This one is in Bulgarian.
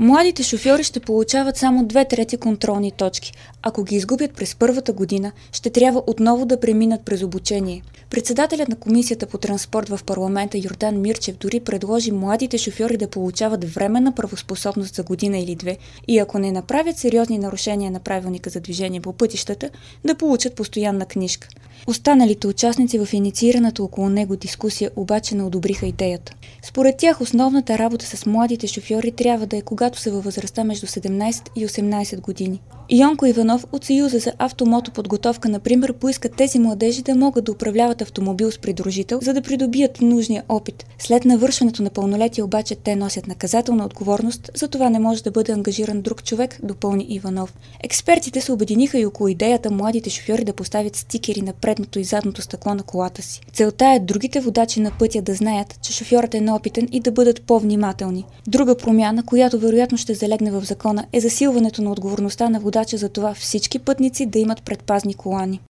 Младите шофьори ще получават само 2/3 контролни точки. Ако ги изгубят през първата година, ще трябва отново да преминат през обучение. Председателят на Комисията по транспорт в парламента Йордан Мирчев дори предложи младите шофьори да получават временна правоспособност за година или две и ако не направят сериозни нарушения на правилника за движение по пътищата, да получат постоянна книжка. Останалите участници в инициираната около него дискусия обаче не одобриха идеята. Според тях основната работа с младите шофьори трябва да е когато са във възрастта между 17 и 18 години. Йонко Иванов от Съюза за автомотоподготовка, например, поиска тези младежи да могат да управляват автомобил с придружител, за да придобият нужния опит. След навършването на пълнолетие обаче те носят наказателна отговорност, за това не може да бъде ангажиран друг човек, допълни Иванов. Експертите се обединиха и около идеята младите шофьори да поставят стикери на предното и задното стъкло на колата си. Целта е другите водачи на пътя да знаят, че шофьорът е неопитен и да бъдат по-внимателни. Друга промяна, която вероятно ще залегне в закона, е засилването на отговорността на водача за това всички пътници да имат предпазни колани.